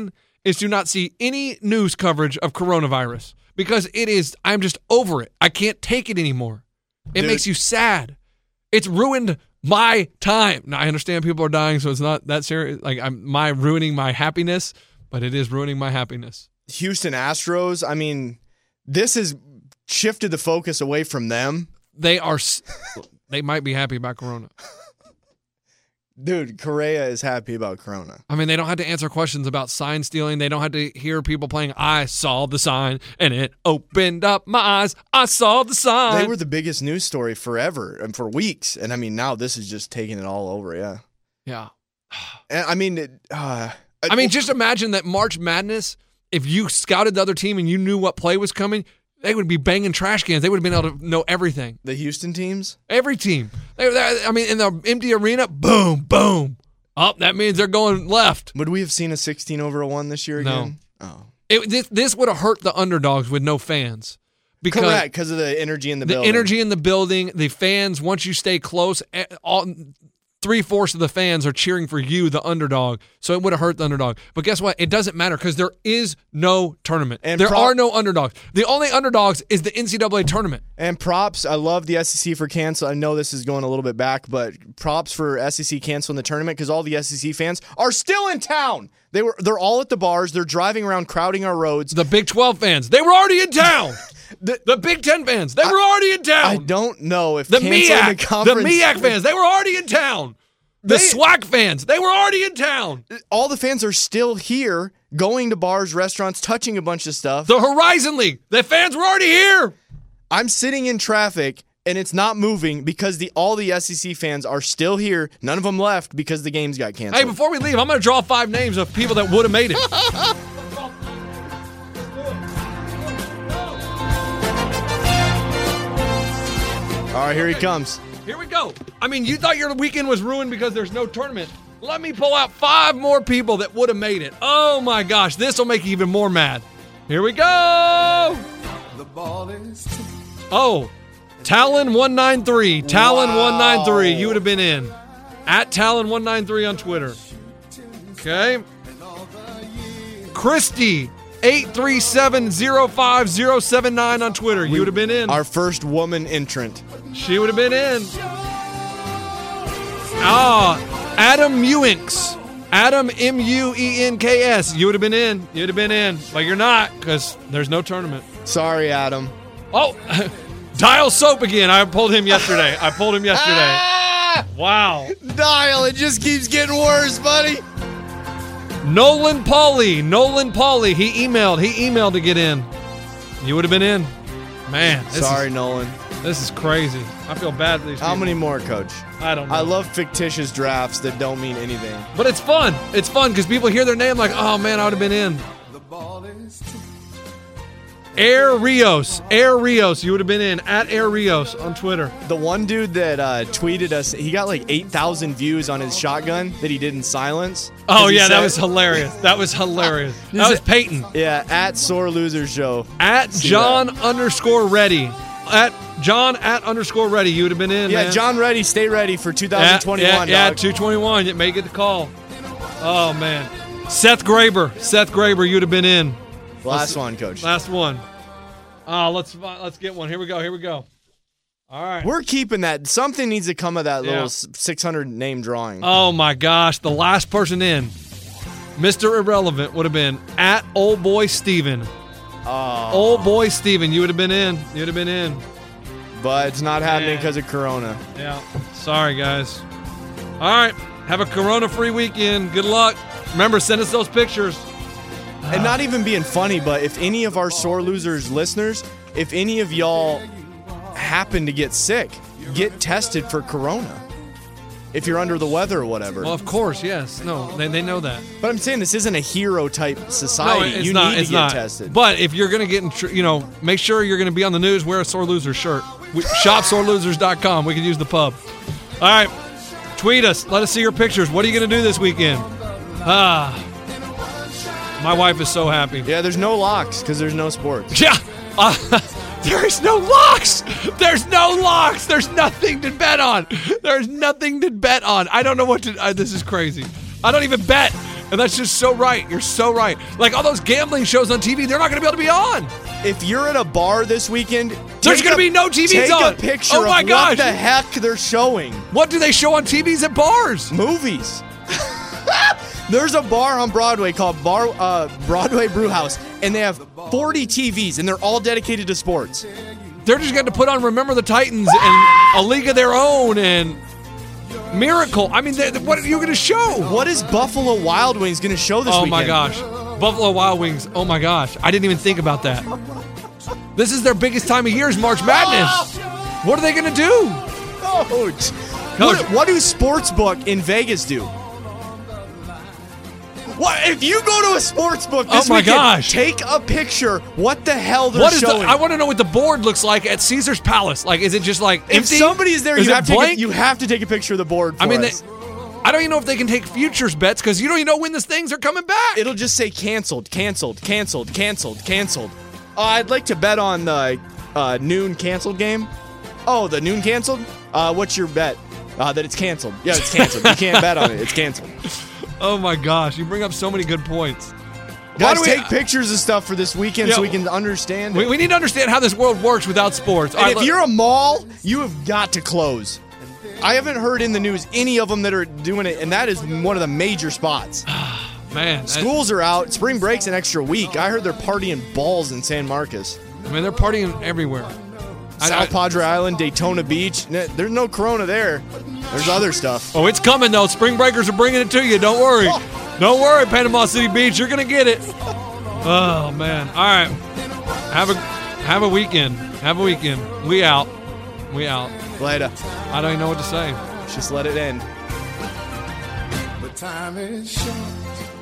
is to not see any news coverage of coronavirus because I'm just over it. I can't take it anymore. It makes you sad. It's ruined my time. Now, I understand people are dying, so it's not that serious. Like, ruining my happiness, but it is ruining my happiness. Houston Astros, I mean, this has shifted the focus away from them. They might be happy about Corona. Dude, Correa is happy about Corona. I mean, they don't have to answer questions about sign stealing. They don't have to hear people playing, I saw the sign, and it opened up my eyes. I saw the sign. They were the biggest news story forever and for weeks. And, I mean, now this is just taking it all over, yeah. Yeah. And, I mean, just imagine that March Madness, if you scouted the other team and you knew what play was coming, they would be banging trash cans. They would have been able to know everything. The Houston teams? Every team. In the empty arena, boom, boom. Oh, that means they're going left. Would we have seen a 16-1 this year again? No. Oh. This would have hurt the underdogs with no fans. Correct, because of the energy in the building. The energy in the building, the fans, once you stay close, 3/4 of the fans are cheering for you, the underdog. So it would have hurt the underdog. But guess what? It doesn't matter because there is no tournament. And there are no underdogs. The only underdogs is the NCAA tournament. And props. I love the SEC for cancel. I know this is going a little bit back, but props for SEC canceling the tournament because all the SEC fans are still in town. They're all at the bars. They're driving around, crowding our roads. The Big 12 fans, they were already in town. The Big 10 fans, they were already in town. I don't know if the MEAC fans, they were already in town. The SWAC fans, they were already in town. All the fans are still here, going to bars, restaurants, touching a bunch of stuff. The Horizon League, the fans were already here. I'm sitting in traffic, and it's not moving because all the SEC fans are still here. None of them left because the games got canceled. Hey, before we leave, I'm going to draw 5 names of people that would have made it. All right, here he comes. Here we go. I mean, you thought your weekend was ruined because there's no tournament. Let me pull out 5 more people that would have made it. Oh, my gosh. This will make you even more mad. Here we go. The ball is Oh, Talon193. Talon193. You would have been in. At Talon193 on Twitter. Okay. Christy. 837-05079 on Twitter. You would have been in. Our first woman entrant. She would have been in. Adam Muenks. Adam Muenks. You would have been in. You'd have been in. But you're not because there's no tournament. Sorry, Adam. Oh, Dial Soap again. I pulled him yesterday. Wow. Dial, it just keeps getting worse, buddy. Nolan Pauly, he emailed to get in. You would have been in. Man, sorry, Nolan. This is crazy. I feel bad for these people. How many more, Coach? I don't know. I love fictitious drafts that don't mean anything. But it's fun. It's fun because people hear their name like, oh, man, I would have been in. the ball is Air Rios, you would have been in. At Air Rios on Twitter. The one dude that tweeted us, he got like 8,000 views on his shotgun that he did in silence. Oh, yeah, that was hilarious. That was Peyton. Yeah, at Sore Loser Show. At John_Reddy. At John @_Reddy. You would have been in, Yeah, man. John Reddy, stay ready for 2021, Yeah, dog. 221. You may get the call. Oh, man. Seth Graber, you would have been in. Last one, Coach. Last one. Let's get one. Here we go. All right. We're keeping that. Something needs to come of that little 600 name drawing. Oh, my gosh. The last person in, Mr. Irrelevant, would have been at Old Boy Steven. Old Boy Steven, you would have been in. But it's not happening because of Corona. Yeah. Sorry, guys. All right. Have a Corona-free weekend. Good luck. Remember, send us those pictures. And not even being funny, but if any of our Sore Losers listeners, if any of y'all happen to get sick, get tested for Corona. If you're under the weather or whatever. Well, of course, yes. No, they know that. But I'm saying this isn't a hero-type society. No, it's you not, need to get tested. But if you're going to get make sure you're going to be on the news, wear a Sore Loser shirt. ShopSoreLosers.com. We could use the pub. All right. Tweet us. Let us see your pictures. What are you going to do this weekend? My wife is so happy. Yeah, there's no locks because there's no sports. Yeah. There's no locks. There's nothing to bet on. I don't know what to. This is crazy. I don't even bet. And that's just so right. You're so right. Like all those gambling shows on TV, they're not going to be able to be on. If you're at a bar this weekend, There's going to be no TVs on. Take a picture oh my of gosh. what the heck they're showing. What do they show on TVs at bars? Movies. There's a bar on Broadway called Broadway Brew House, and they have 40 TVs, and they're all dedicated to sports. They're just going to put on Remember the Titans and A League of Their Own and Miracle. I mean, what are you going to show? What is Buffalo Wild Wings going to show this weekend? Oh my gosh. Buffalo Wild Wings. Oh my gosh. I didn't even think about that. This is their biggest time of year is March Madness. What are they going to do? Coach. Coach. What do Sportsbook in Vegas do? What if you go to a sportsbook this Oh my weekend, gosh. take a picture. What the hell they're What is showing? I want to know what the board looks like at Caesar's Palace. Like, is it just like if empty? somebody's there, Is you it have, blank? you have to take a picture of the board for I mean, us. I don't even know if they can take futures bets because you don't even know when these things are coming back. It'll just say canceled, canceled, canceled, canceled, canceled. I'd like to bet on the noon canceled game. Oh, the noon canceled? What's your bet? That it's canceled. Yeah, it's canceled. You can't bet on it. It's canceled. Oh my gosh, you bring up so many good points. Guys, do we- take pictures of stuff for this weekend Yeah, so we can understand it. We need to understand how this world works without sports. And if you're a mall, you have got to close. I haven't heard in the news any of them that are doing it, and that is one of the major spots. man, Schools are out. Spring break's an extra week. I heard they're partying balls in San Marcos. they're partying everywhere. South Padre Island, Daytona Beach. There's no corona there. There's other stuff. Oh, it's coming though. Spring breakers are bringing it to you. Don't worry. Don't worry, Panama City Beach. You're gonna get it. Oh man. All right. Have a weekend. Have a weekend. We out. We out. Later. I don't even know what to say. Just let it end. The time is short.